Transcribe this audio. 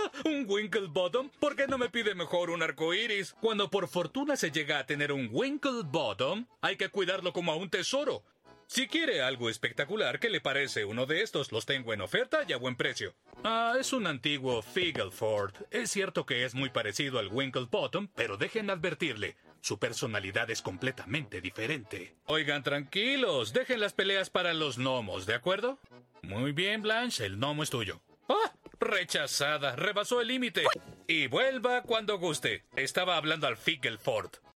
¿Un Winklebottom? ¿Por qué no me pide mejor un arcoíris? Cuando por fortuna se llega a tener un Winklebottom, hay que cuidarlo como a un tesoro. Si quiere algo espectacular, ¿qué le parece? Uno de estos los tengo en oferta y a buen precio. Es un antiguo Figgleford. Es cierto que es muy parecido al Winklebottom, pero dejen advertirle, su personalidad es completamente diferente. Oigan, tranquilos, dejen las peleas para los gnomos, ¿de acuerdo? Muy bien, Blanche, el gnomo es tuyo. ¡Ah! Rechazada, rebasó el límite. Y vuelva cuando guste. Estaba hablando al Figgleford.